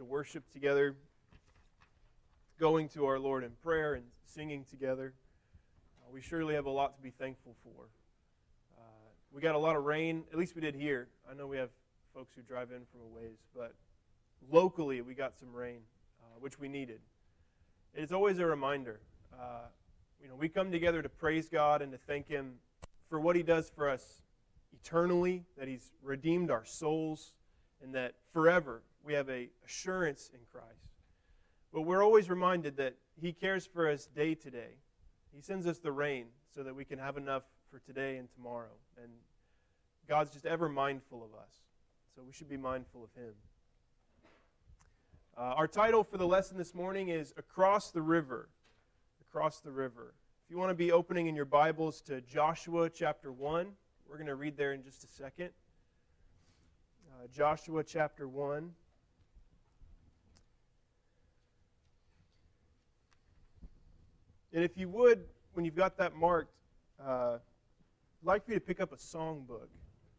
worship together, going to our Lord in prayer and singing together. We surely have a lot to be thankful for. We got a lot of rain, at least we did here. I know we have folks who drive in from a ways, but locally we got some rain, which we needed. It's always a reminder. We come together to praise God and to thank Him for what He does for us eternally, that He's redeemed our souls, and that forever we have a assurance in Christ. But we're always reminded that He cares for us day to day. He sends us the rain so that we can have enough for today and tomorrow. And God's just ever mindful of us. So we should be mindful of Him. Our title for the lesson this morning is Across the River. Across the River. If you want to be opening in your Bibles to Joshua chapter 1, we're going to read there in just a second. Joshua chapter 1. And if you would, when you've got that marked, I'd like for you to pick up a songbook.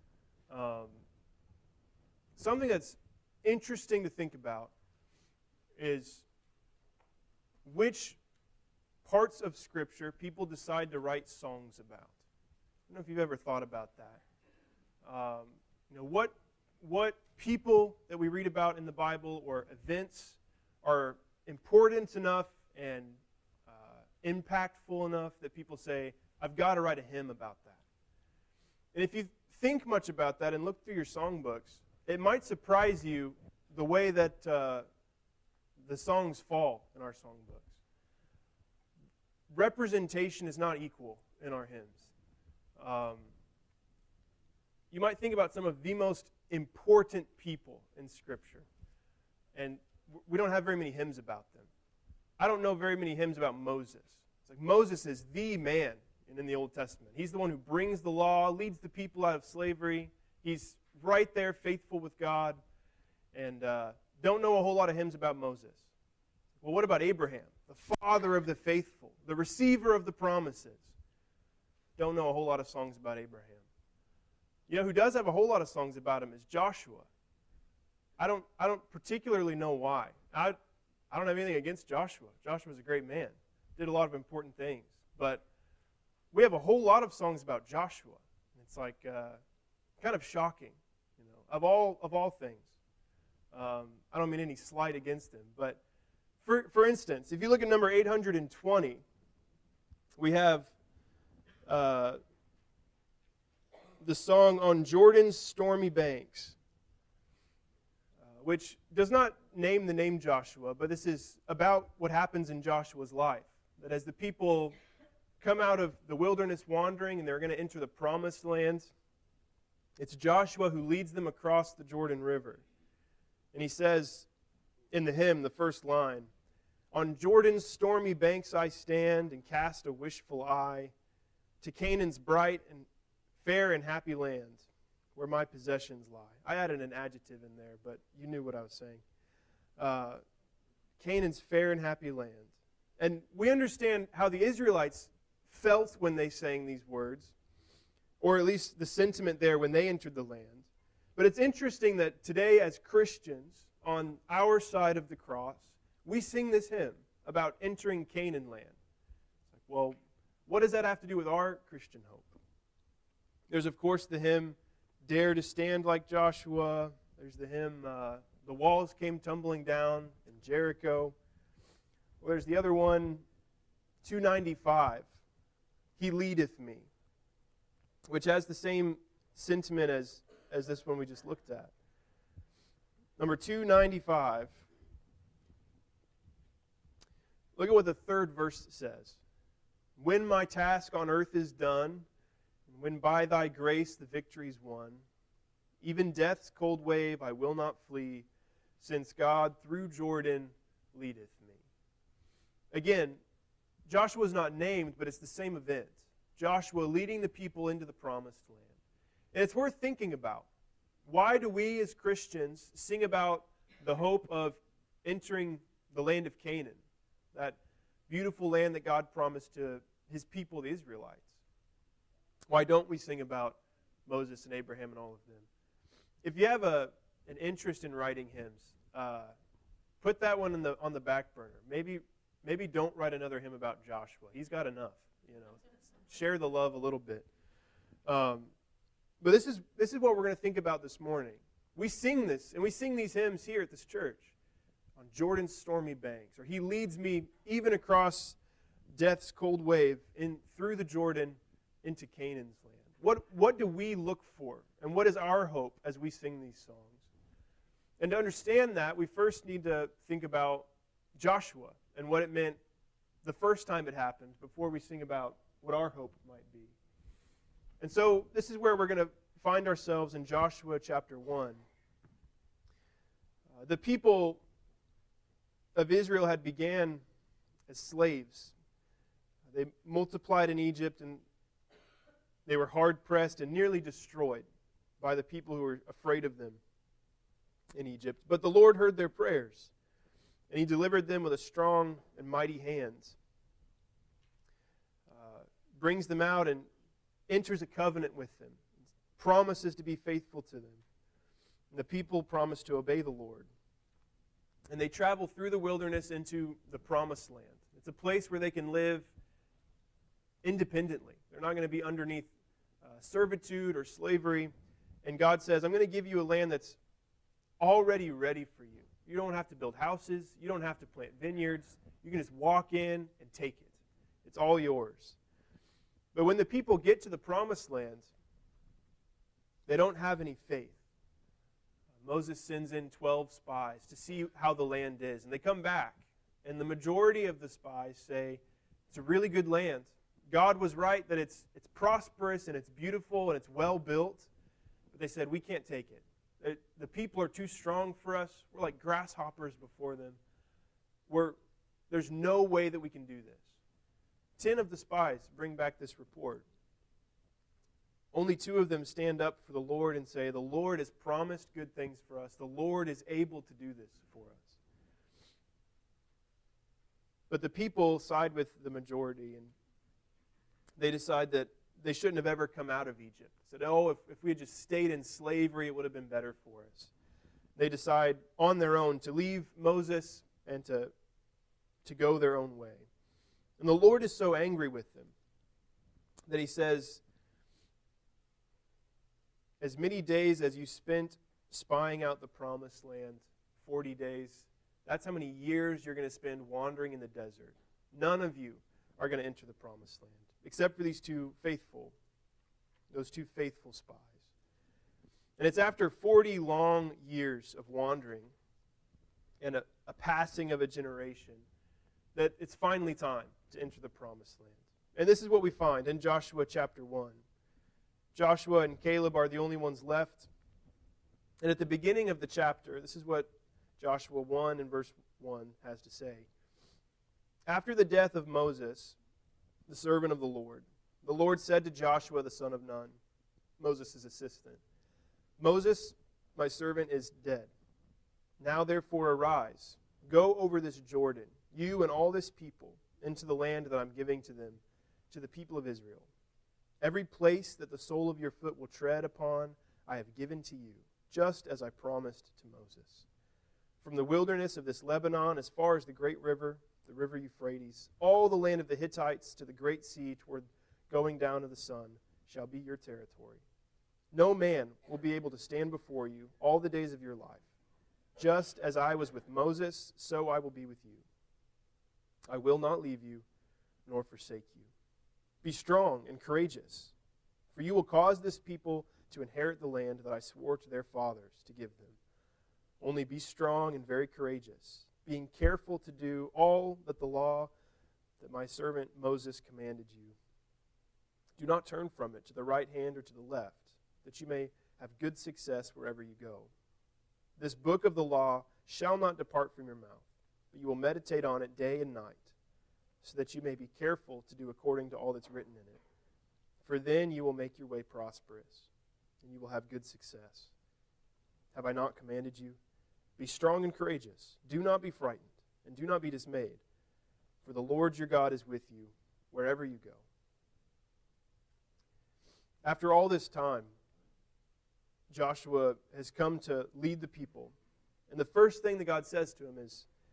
Something that's interesting to think about is which parts of Scripture people decide to write songs about. I don't know if you've ever thought about that. What people that we read about in the Bible or events are important enough and impactful enough that people say, I've got to write a hymn about that. And if you think much about that and look through your songbooks, it might surprise you the way that the songs fall in our songbooks. Representation is not equal in our hymns. You might think about some of the most important people in Scripture, and we don't have very many hymns about them. I don't know very many hymns about Moses. It's like Moses is the man in the Old Testament. He's the one who brings the law, leads the people out of slavery. He's right there, faithful with God, and don't know a whole lot of hymns about Moses. Well, what about Abraham, the father of the faithful, the receiver of the promises? Don't know a whole lot of songs about Abraham. You know who does have a whole lot of songs about him is Joshua. I don't particularly know why. I don't have anything against Joshua. Joshua's a great man. Did a lot of important things. But we have a whole lot of songs about Joshua. It's like kind of shocking, of all things. I don't mean any slight against him, but for instance, if you look at number 820, we have the song On Jordan's Stormy Banks, which does not name the name Joshua, but this is about what happens in Joshua's life. That as the people come out of the wilderness wandering and they're going to enter the promised land, it's Joshua who leads them across the Jordan River. And he says in the hymn, the first line, On Jordan's stormy banks I stand and cast a wishful eye to Canaan's bright and fair and happy land where my possessions lie. I added an adjective in there, but you knew what I was saying. Canaan's fair and happy land. And we understand how the Israelites felt when they sang these words, or at least the sentiment there when they entered the land. But it's interesting that today as Christians, on our side of the cross, we sing this hymn about entering Canaan land. It's like, well, what does that have to do with our Christian hope? There's, of course, the hymn, Dare to Stand Like Joshua. There's the hymn, The Walls Came Tumbling Down in Jericho. Well, there's the other one, 295, He Leadeth Me, which has the same sentiment as this one we just looked at. Number 295, look at what the third verse says. When my task on earth is done, and when by thy grace the victory's won, even death's cold wave I will not flee, since God through Jordan leadeth me. Again, Joshua is not named, but it's the same event. Joshua leading the people into the promised land. And it's worth thinking about. Why do we as Christians sing about the hope of entering the land of Canaan, that beautiful land that God promised to His people, the Israelites? Why don't we sing about Moses and Abraham and all of them? If you have an interest in writing hymns, put that one on the back burner. Maybe don't write another hymn about Joshua. He's got enough. Share the love a little bit. But this is what we're going to think about this morning. We sing this, and we sing these hymns here at this church on Jordan's stormy banks, or He leads me even across death's cold wave through the Jordan into Canaan's land. What do we look for, and what is our hope as we sing these songs? And to understand that, we first need to think about Joshua and what it meant the first time it happened before we sing about what our hope might be. And so this is where we're going to find ourselves in Joshua chapter 1. The people of Israel had began as slaves. They multiplied in Egypt, and they were hard-pressed and nearly destroyed by the people who were afraid of them in Egypt. But the Lord heard their prayers, and He delivered them with a strong and mighty hand. Brings them out and enters a covenant with them, promises to be faithful to them. And the people promise to obey the Lord. And they travel through the wilderness into the promised land. It's a place where they can live independently. They're not going to be underneath servitude or slavery. And God says, I'm going to give you a land that's already ready for you. You don't have to build houses. You don't have to plant vineyards. You can just walk in and take it. It's all yours. But when the people get to the promised land, they don't have any faith. Moses sends in 12 spies to see how the land is. And they come back. And the majority of the spies say, it's a really good land. God was right that it's prosperous and it's beautiful and it's well built. But they said, we can't take it. The people are too strong for us. We're like grasshoppers before them. There's no way that we can do this. 10 of the spies bring back this report. Only 2 of them stand up for the Lord and say, the Lord has promised good things for us. The Lord is able to do this for us. But the people side with the majority, and they decide that they shouldn't have ever come out of Egypt. Said, if we had just stayed in slavery, it would have been better for us. They decide on their own to leave Moses and to go their own way. And the Lord is so angry with them that He says, as many days as you spent spying out the promised land, 40 days, that's how many years you're going to spend wandering in the desert. None of you are going to enter the promised land, except for those two faithful spies. And it's after 40 long years of wandering and a passing of a generation that it's finally time to enter the promised land. And this is what we find in Joshua chapter 1. Joshua and Caleb are the only ones left. And at the beginning of the chapter, this is what Joshua 1 and verse 1 has to say. After the death of Moses, the servant of the Lord said to Joshua the son of Nun, Moses' assistant, Moses, my servant, is dead. Now therefore arise, go over this Jordan, you and all this people, into the land that I'm giving to them, to the people of Israel. Every place that the sole of your foot will tread upon, I have given to you, just as I promised to Moses. From the wilderness of this Lebanon, as far as the great river, the river Euphrates, all the land of the Hittites to the great sea toward going down to the sun, shall be your territory. No man will be able to stand before you all the days of your life. Just as I was with Moses, so I will be with you. I will not leave you nor forsake you. Be strong and courageous, for you will cause this people to inherit the land that I swore to their fathers to give them. Only be strong and very courageous, being careful to do all that the law that my servant Moses commanded you. Do not turn from it to the right hand or to the left, that you may have good success wherever you go. This book of the law shall not depart from your mouth, but you will meditate on it day and night, so that you may be careful to do according to all that's written in it. For then you will make your way prosperous, and you will have good success. Have I not commanded you? Be strong and courageous. Do not be frightened, and do not be dismayed, for the Lord your God is with you wherever you go. After all this time, Joshua has come to lead the people. And the first thing that God says to him is,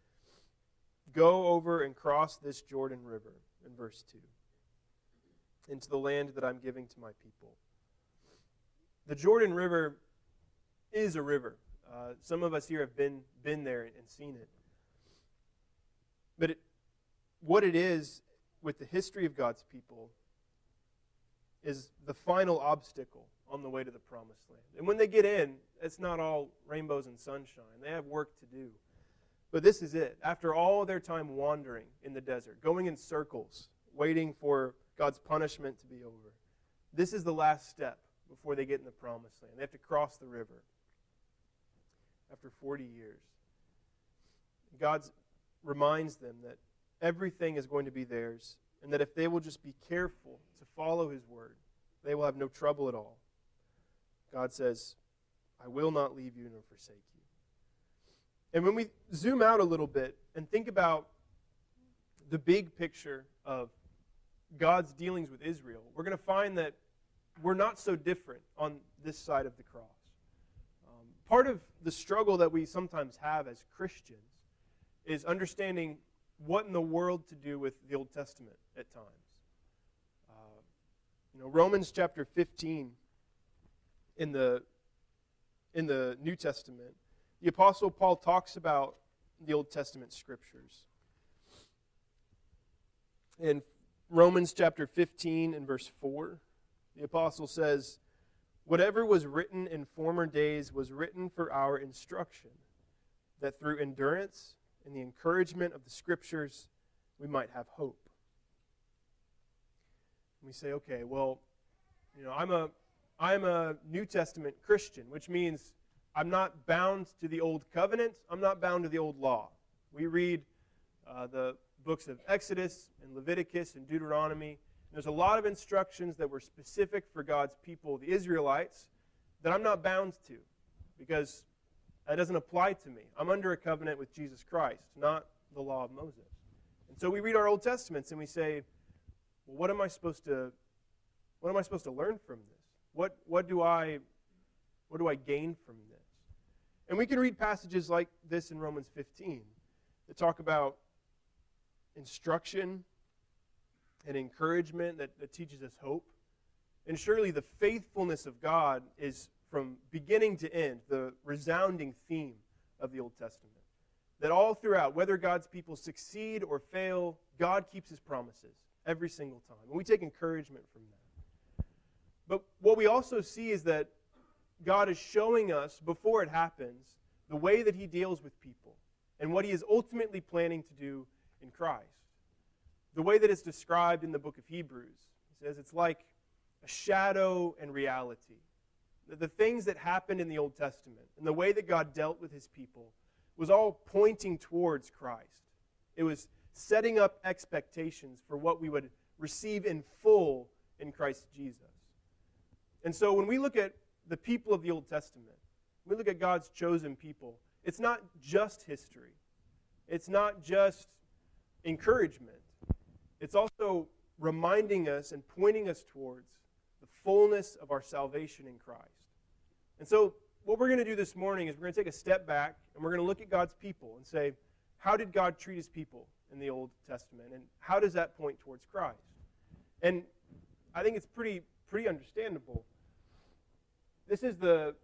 go over and cross this Jordan River, in verse 2, into the land that I'm giving to my people. The Jordan River is a river. Some of us here have been there and seen it. But what it is with the history of God's people is the final obstacle on the way to the promised land. And when they get in, it's not all rainbows and sunshine. They have work to do. But this is it. After all their time wandering in the desert, going in circles, waiting for God's punishment to be over, this is the last step before they get in the promised land. They have to cross the river after 40 years. God reminds them that everything is going to be theirs, and that if they will just be careful to follow His word, they will have no trouble at all. God says, I will not leave you nor forsake you. And when we zoom out a little bit and think about the big picture of God's dealings with Israel, we're going to find that we're not so different on this side of the cross. Part of the struggle that we sometimes have as Christians is understanding what in the world to do with the Old Testament at times. Romans chapter 15 in the New Testament, the Apostle Paul talks about the Old Testament scriptures. In Romans chapter 15 and verse 4, the Apostle says, whatever was written in former days was written for our instruction, that through endurance and the encouragement of the Scriptures we might have hope. And we say, okay, well, I'm a New Testament Christian, which means I'm not bound to the Old Covenant. I'm not bound to the Old Law. We read the books of Exodus and Leviticus and Deuteronomy. There's a lot of instructions that were specific for God's people, the Israelites, that I'm not bound to because that doesn't apply to me. I'm under a covenant with Jesus Christ, not the law of Moses. And so we read our Old Testaments and we say, well, what am I supposed to learn from this? What do I gain from this? And we can read passages like this in Romans 15 that talk about instruction and encouragement that teaches us hope. And surely the faithfulness of God is from beginning to end the resounding theme of the Old Testament. That all throughout, whether God's people succeed or fail, God keeps His promises every single time. And we take encouragement from that. But what we also see is that God is showing us, before it happens, the way that He deals with people and what He is ultimately planning to do in Christ. The way that it's described in the book of Hebrews. It says it's like a shadow and reality. The things that happened in the Old Testament and the way that God dealt with His people was all pointing towards Christ. It was setting up expectations for what we would receive in full in Christ Jesus. And so when we look at the people of the Old Testament, we look at God's chosen people, it's not just history. It's not just encouragement. It's also reminding us and pointing us towards the fullness of our salvation in Christ. And so what we're going to do this morning is we're going to take a step back and we're going to look at God's people and say, how did God treat His people in the Old Testament? And how does that point towards Christ? And I think it's pretty understandable. This is the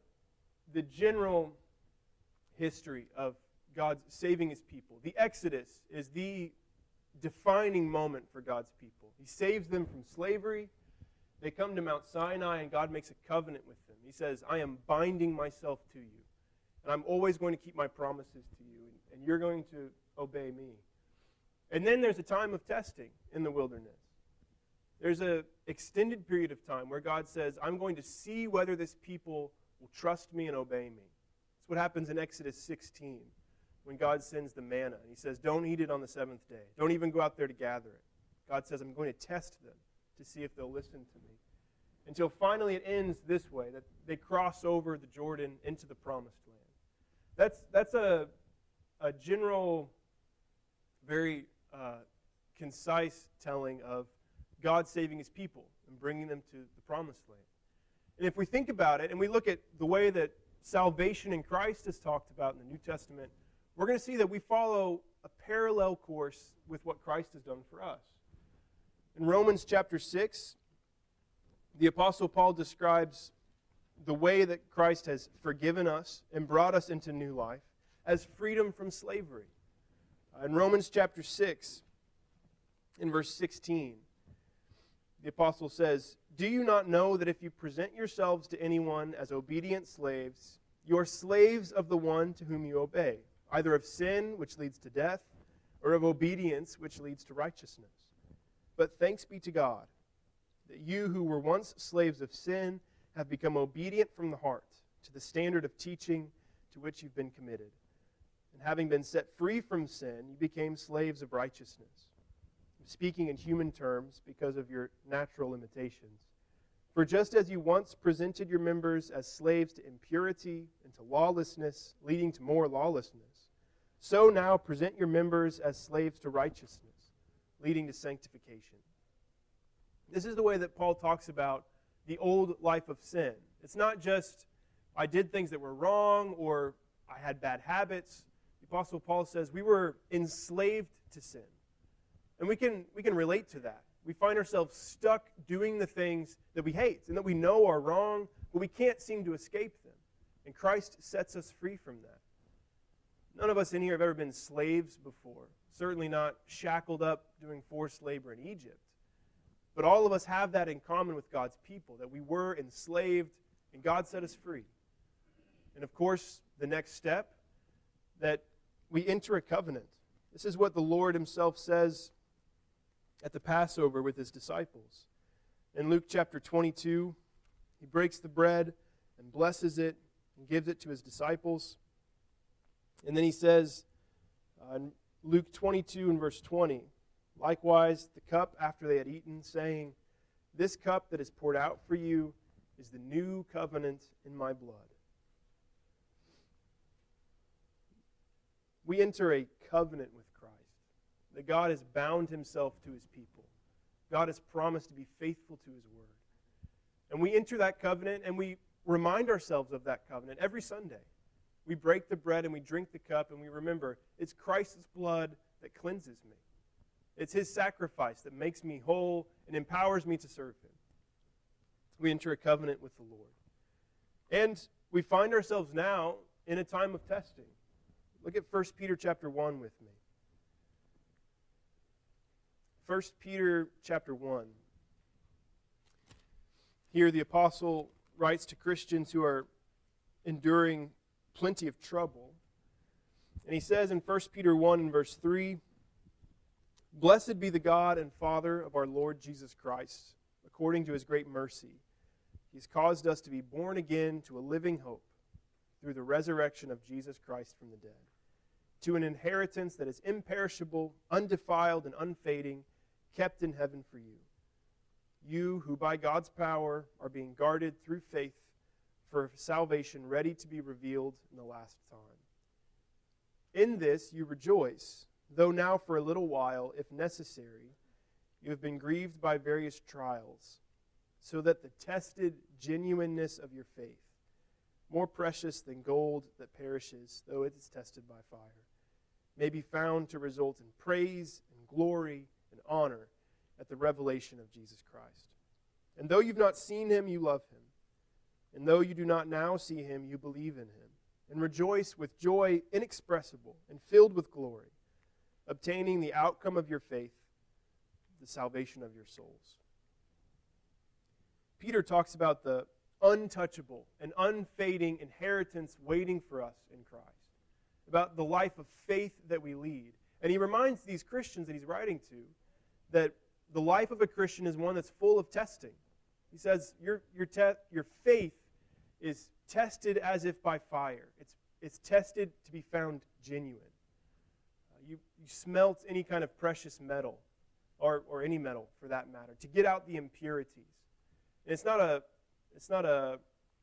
general history of God saving His people. The Exodus is the defining moment for God's people. He saves them from slavery. They come to Mount Sinai and God makes a covenant with them. He says, I am binding myself to you. And I'm always going to keep my promises to you. And you're going to obey me. And then there's a time of testing in the wilderness. There's an extended period of time where God says, I'm going to see whether this people will trust me and obey me. That's what happens in Exodus 16. When God sends the manna, and He says, don't eat it on the seventh day. Don't even go out there to gather it. God says, I'm going to test them to see if they'll listen to me. Until finally it ends this way, that they cross over the Jordan into the promised land. That's a general, very concise telling of God saving His people and bringing them to the promised land. And if we think about it, and we look at the way that salvation in Christ is talked about in the New Testament, we're going to see that we follow a parallel course with what Christ has done for us. In Romans chapter 6, the Apostle Paul describes the way that Christ has forgiven us and brought us into new life as freedom from slavery. In Romans chapter 6, in verse 16, the Apostle says, "Do you not know that if you present yourselves to anyone as obedient slaves, you are slaves of the one to whom you obey, either of sin, which leads to death, or of obedience, which leads to righteousness? But thanks be to God, that you who were once slaves of sin have become obedient from the heart to the standard of teaching to which you've been committed. And having been set free from sin, you became slaves of righteousness. I'm speaking in human terms because of your natural limitations. For just as you once presented your members as slaves to impurity and to lawlessness, leading to more lawlessness, so now present your members as slaves to righteousness, leading to sanctification." This is the way that Paul talks about the old life of sin. It's not just, I did things that were wrong or I had bad habits. The Apostle Paul says we were enslaved to sin. And we can relate to that. We find ourselves stuck doing the things that we hate and that we know are wrong, but we can't seem to escape them. And Christ sets us free from that. None of us in here have ever been slaves before. Certainly not shackled up doing forced labor in Egypt. But all of us have that in common with God's people, that we were enslaved and God set us free. And of course, the next step, that we enter a covenant. This is what the Lord himself says at the Passover with his disciples. In Luke chapter 22, he breaks the bread and blesses it and gives it to his disciples. And then he says in Luke 22 and verse 20, "Likewise the cup after they had eaten, saying, 'This cup that is poured out for you is the new covenant in my blood.'" We enter a covenant with Christ, that God has bound himself to his people. God has promised to be faithful to his word. And we enter that covenant and we remind ourselves of that covenant every Sunday. We break the bread and we drink the cup and we remember it's Christ's blood that cleanses me. It's his sacrifice that makes me whole and empowers me to serve him. We enter a covenant with the Lord. And we find ourselves now in a time of testing. Look at 1 Peter chapter 1 with me. 1 Peter chapter 1. Here the apostle writes to Christians who are enduring plenty of trouble. And he says in 1 Peter 1 and verse 3, "Blessed be the God and Father of our Lord Jesus Christ. According to his great mercy, he has caused us to be born again to a living hope through the resurrection of Jesus Christ from the dead, to an inheritance that is imperishable, undefiled, and unfading, kept in heaven for you. You who by God's power are being guarded through faith for salvation ready to be revealed in the last time. In this you rejoice, though now for a little while, if necessary, you have been grieved by various trials, so that the tested genuineness of your faith, more precious than gold that perishes, though it is tested by fire, may be found to result in praise and glory and honor at the revelation of Jesus Christ. And though you've not seen him, you love him. And though you do not now see him, you believe in him, and rejoice with joy inexpressible and filled with glory, obtaining the outcome of your faith, the salvation of your souls." Peter talks about the untouchable and unfading inheritance waiting for us in Christ, about the life of faith that we lead. And he reminds these Christians that he's writing to that the life of a Christian is one that's full of testing. He says your faith is tested as if by fire. It's tested to be found genuine. You smelt any kind of precious metal, or any metal for that matter, to get out the impurities. And it's not a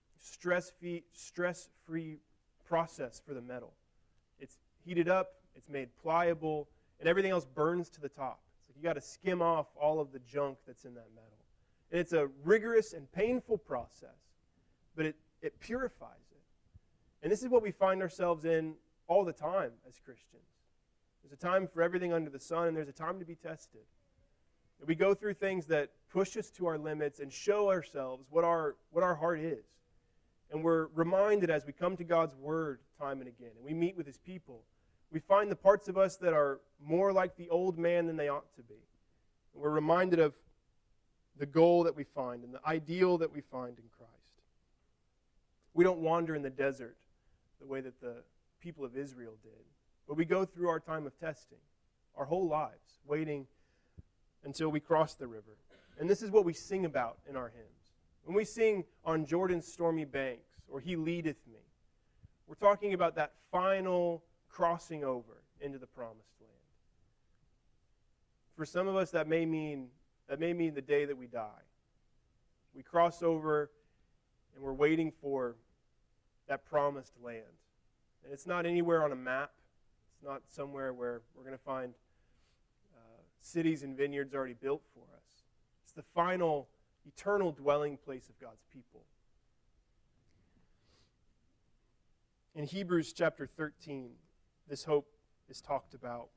stress-free process for the metal. It's heated up, it's made pliable, and everything else burns to the top. It's like you got to skim off all of the junk that's in that metal. And it's a rigorous and painful process, but it purifies it. And this is what we find ourselves in all the time as Christians. There's a time for everything under the sun, and there's a time to be tested. We go through things that push us to our limits and show ourselves what our heart is. And we're reminded as we come to God's Word time and again, and we meet with His people, we find the parts of us that are more like the old man than they ought to be. And we're reminded of the goal that we find and the ideal that we find in Christ. We don't wander in the desert the way that the people of Israel did, but we go through our time of testing, our whole lives, waiting until we cross the river. And this is what we sing about in our hymns. When we sing on Jordan's stormy banks, or He leadeth me, we're talking about that final crossing over into the promised land. For some of us, that may mean the day that we die. We cross over and we're waiting for that promised land. And it's not anywhere on a map. It's not somewhere where we're going to find cities and vineyards already built for us. It's the final, eternal dwelling place of God's people. In Hebrews chapter 13, this hope is talked about.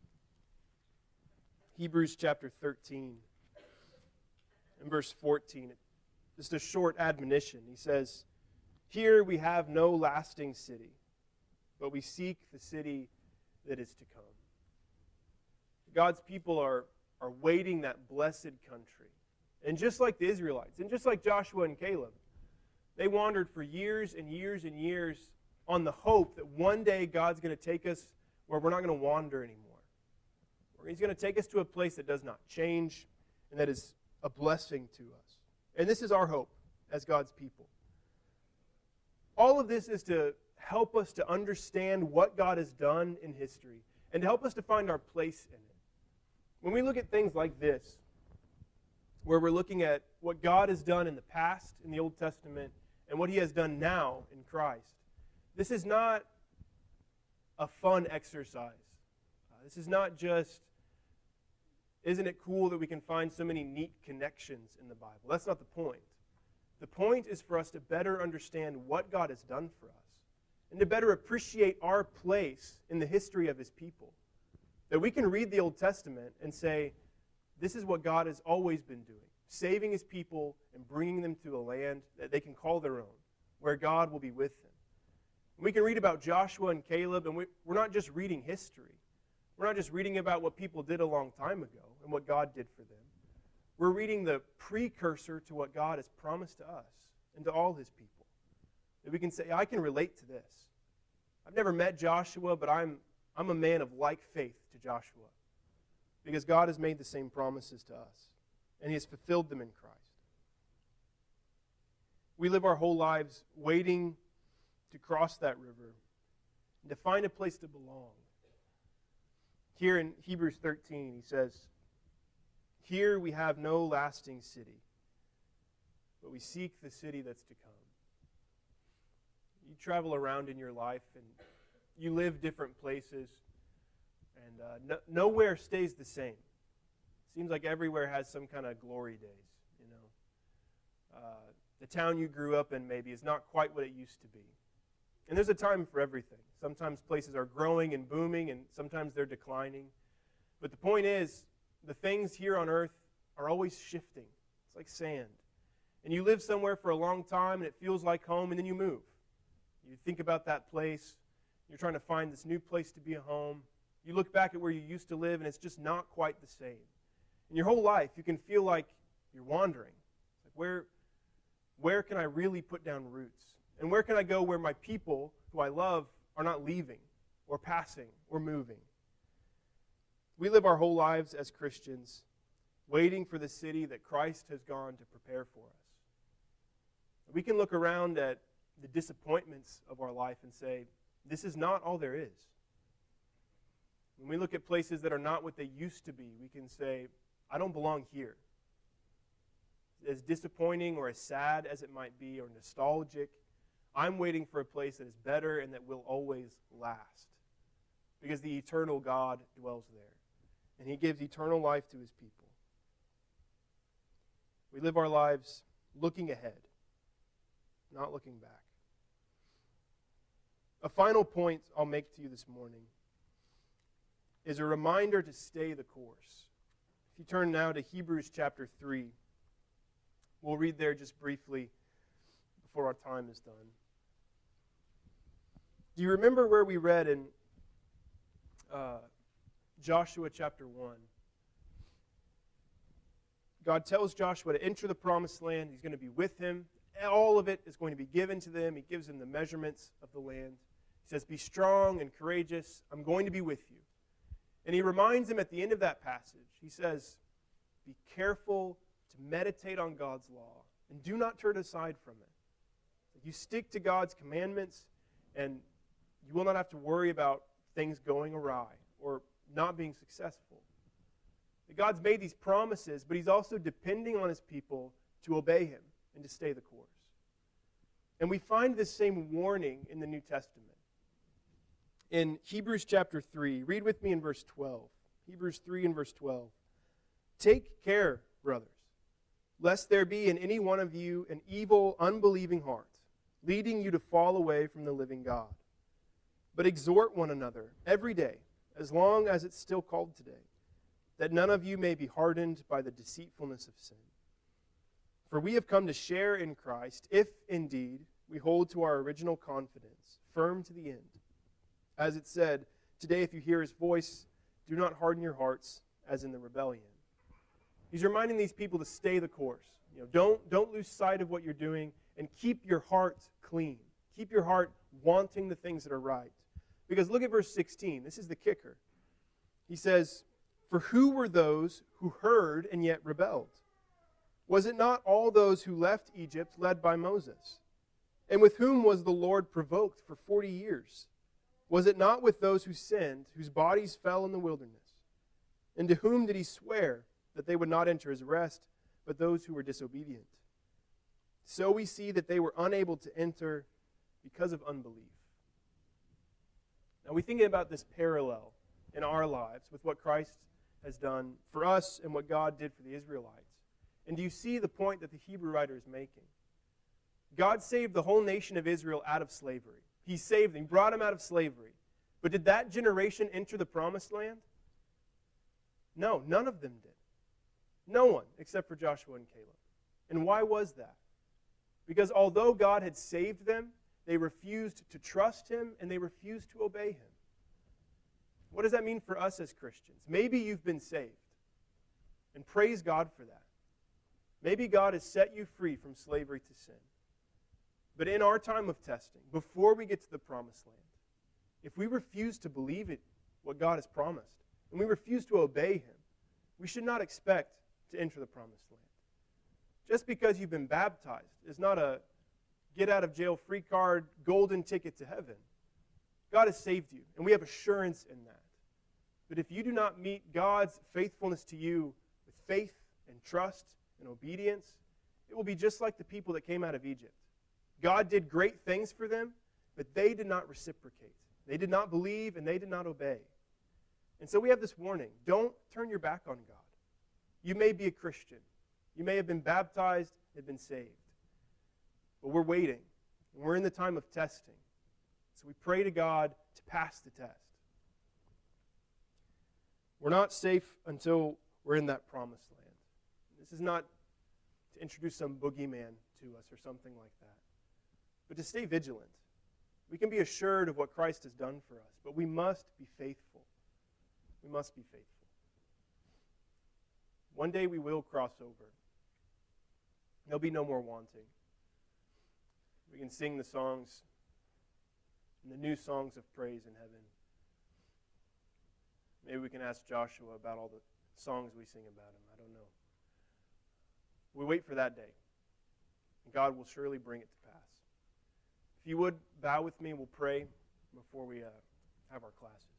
Hebrews chapter 13, in verse 14, just a short admonition. He says, "Here we have no lasting city, but we seek the city that is to come." God's people are waiting that blessed country. And just like the Israelites, and just like Joshua and Caleb, they wandered for years and years and years on the hope that one day God's going to take us where we're not going to wander anymore. Where He's going to take us to a place that does not change and that is a blessing to us. And this is our hope as God's people. All of this is to help us to understand what God has done in history and to help us to find our place in it. When we look at things like this, where we're looking at what God has done in the past in the Old Testament and what He has done now in Christ, this is not a fun exercise. This is not just, isn't it cool that we can find so many neat connections in the Bible? That's not the point. The point is for us to better understand what God has done for us and to better appreciate our place in the history of His people. That we can read the Old Testament and say, this is what God has always been doing, saving His people and bringing them to a land that they can call their own, where God will be with them. We can read about Joshua and Caleb, and we're not just reading history. We're not just reading about what people did a long time ago and what God did for them. We're reading the precursor to what God has promised to us and to all His people. That we can say, I can relate to this. I've never met Joshua, but I'm a man of like faith to Joshua. Because God has made the same promises to us, and He has fulfilled them in Christ. We live our whole lives waiting to cross that river and to find a place to belong. Here in Hebrews 13, he says, "Here we have no lasting city, but we seek the city that's to come." You travel around in your life and you live different places, and nowhere stays the same. Seems like everywhere has some kind of glory days, you know. The town you grew up in maybe is not quite what it used to be. And there's a time for everything. Sometimes places are growing and booming, and sometimes they're declining. But the point is, the things here on earth are always shifting. It's like sand. And you live somewhere for a long time, and it feels like home, and then you move. You think about that place. You're trying to find this new place to be a home. You look back at where you used to live, and it's just not quite the same. In your whole life, you can feel like you're wandering. It's like, where can I really put down roots? And where can I go where my people, who I love, are not leaving or passing or moving? We live our whole lives as Christians waiting for the city that Christ has gone to prepare for us. We can look around at the disappointments of our life and say, this is not all there is. When we look at places that are not what they used to be, we can say, I don't belong here. As disappointing or as sad as it might be or nostalgic, I'm waiting for a place that is better and that will always last. Because the eternal God dwells there. And He gives eternal life to His people. We live our lives looking ahead, not looking back. A final point I'll make to you this morning is a reminder to stay the course. If you turn now to Hebrews chapter 3, we'll read there just briefly before our time is done. Do you remember where we read in Joshua chapter 1? God tells Joshua to enter the promised land. He's going to be with him. All of it is going to be given to them. He gives them the measurements of the land. He says, be strong and courageous. I'm going to be with you. And he reminds them at the end of that passage, he says, be careful to meditate on God's law and do not turn aside from it. You stick to God's commandments and you will not have to worry about things going awry or not being successful. God's made these promises, but he's also depending on his people to obey him and to stay the course. And we find this same warning in the New Testament. In Hebrews chapter 3, read with me in verse 12. Hebrews 3 and verse 12. Take care, brothers, lest there be in any one of you an evil, unbelieving heart, leading you to fall away from the living God. But exhort one another every day, as long as it's still called today, that none of you may be hardened by the deceitfulness of sin. For we have come to share in Christ, if indeed we hold to our original confidence, firm to the end. As it said, today if you hear his voice, do not harden your hearts as in the rebellion. He's reminding these people to stay the course. Don't lose sight of what you're doing and keep your heart clean. Keep your heart wanting the things that are right. Because look at verse 16. This is the kicker. He says, for who were those who heard and yet rebelled? Was it not all those who left Egypt led by Moses? And with whom was the Lord provoked for 40 years? Was it not with those who sinned, whose bodies fell in the wilderness? And to whom did he swear that they would not enter his rest, but those who were disobedient? So we see that they were unable to enter because of unbelief. Now we're thinking about this parallel in our lives with what Christ has done for us and what God did for the Israelites. And do you see the point that the Hebrew writer is making? God saved the whole nation of Israel out of slavery. He saved them, brought them out of slavery. But did that generation enter the promised land? No, none of them did. No one, except for Joshua and Caleb. And why was that? Because although God had saved them, they refused to trust him and they refused to obey him. What does that mean for us as Christians? Maybe you've been saved, and praise God for that. Maybe God has set you free from slavery to sin. But in our time of testing, before we get to the promised land, if we refuse to believe it, what God has promised, and we refuse to obey him, we should not expect to enter the promised land. Just because you've been baptized is not a get-out-of-jail-free card, golden ticket to heaven. God has saved you, and we have assurance in that. But if you do not meet God's faithfulness to you with faith and trust and obedience, it will be just like the people that came out of Egypt. God did great things for them, but they did not reciprocate. They did not believe, and they did not obey. And so we have this warning. Don't turn your back on God. You may be a Christian. You may have been baptized and been saved. But we're waiting, and we're in the time of testing. So we pray to God to pass the test. We're not safe until we're in that promised land. This is not to introduce some boogeyman to us or something like that, but to stay vigilant. We can be assured of what Christ has done for us, but we must be faithful. We must be faithful. One day we will cross over. There'll be no more wanting. We can sing the songs and the new songs of praise in heaven. Maybe we can ask Joshua about all the songs we sing about him. I don't know. We wait for that day, and God will surely bring it to pass. If you would, bow with me, we'll pray before we have our classes.